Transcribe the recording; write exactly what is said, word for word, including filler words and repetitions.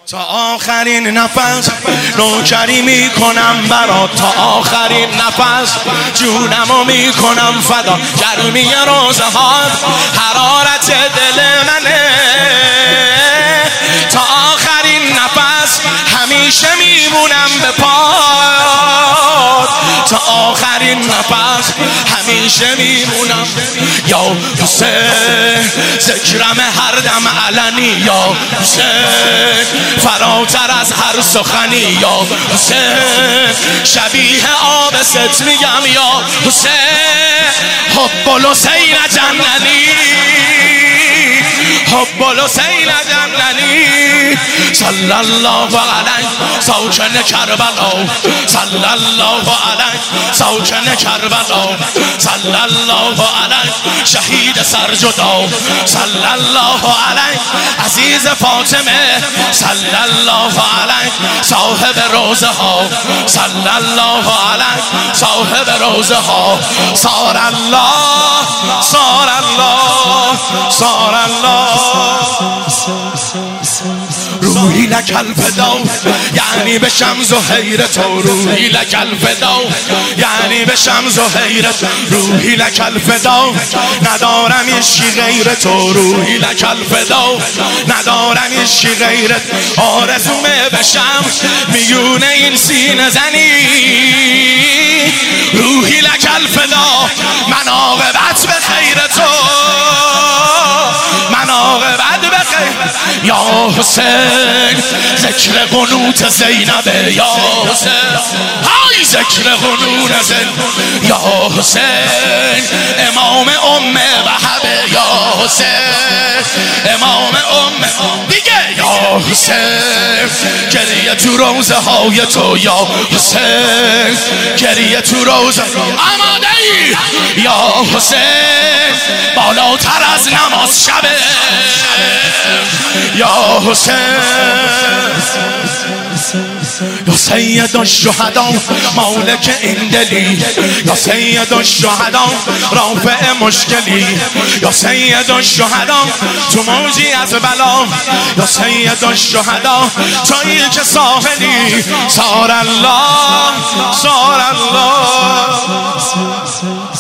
تا آخرین نفس نوکری میکنم برات، تا آخرین نفس جونمو میکنم فدا. گرمی روزهات حرارت دل منه، تا آخرین نفس همیشه میمونم به پات، تا آخرین نفس همیشه میمونم. یا حسین ذکرم هر دم علنی، یا حسین فراتر از هر سخنی، یا حسین شبیه آب ست میگم، یا حسین حب الحسین جننی، حب الحسین جننی. صلی الله علیه ساکن کربلا، صلی الله علیه ساکن کربلا، صلی الله علیه شهید سرجدا، صلی الله علیه عزیز فاطمه، صلی الله علیه صاحب روزه ها، صلی الله علیه صاحب روزه ها. صار الله صار الله صار الله روحی لک الفدا، یعنی بشم زهیر تو، روحی لک الفدا، یعنی بشم زهیر تو، روحی لک الفدا، ندارم عشقی غیر تو، روحی لک الفدا، ندارم عشقی غیرت. آرزومه بشم میونه این سینه زنی، روحی لک الفدا، من عاقبت به خیر تو، من عاقبت به خیر. یا حسین ذکر قنوت زینبه، یا حسین های ذکر قنوت زینب، یا حسین امام ام وهبه، یا حسین امام ام دیگه، یا حسین گریه تو روزه های تو، یا حسین گریه تو روزه آماده ای، یا حسین بالاتر از نماز شبه، یا حسین یا سید الشهدا مالک این دلی، یا سید الشهدا رافع مشکلی، یا سید الشهدا تو موجی از بلا، یا سید الشهدا تویی که ساحلی. صار الله صار الله